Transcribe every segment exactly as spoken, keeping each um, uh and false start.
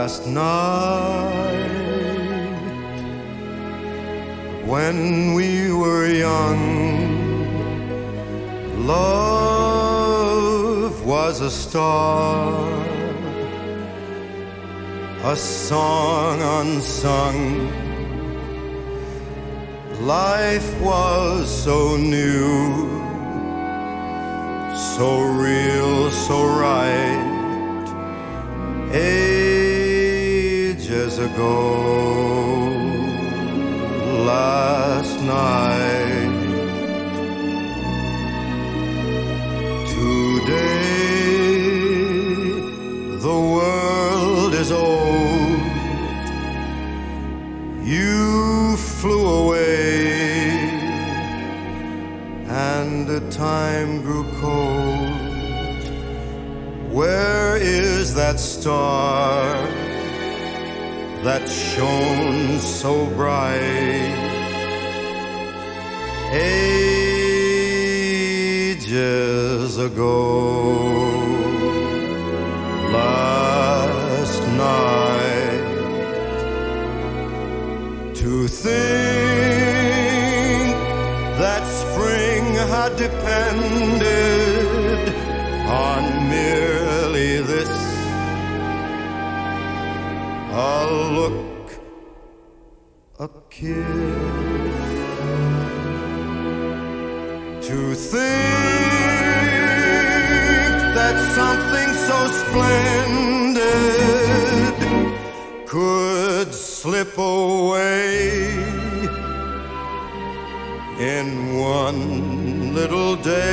last night when we were young. Love was a star, a song unsung. Life was so new, so real, so right. Ages ago, last night. Today, the world is old. You flew away, and the time grew cold. Where is that star that shone so bright ages ago, last night? To think that spring had depended on merely this, a look, a kiss. To think that something so splendid could slip away in one little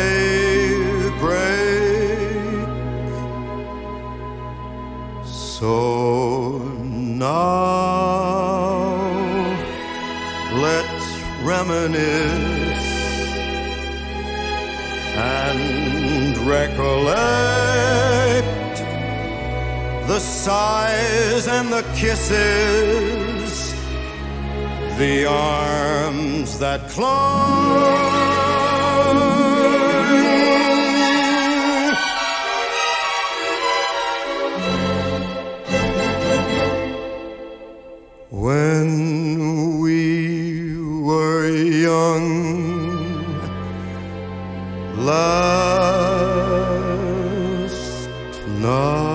daybreak. So now let's reminisce and recollect the sighs and the kisses, the arms that clung. When we were young, last night.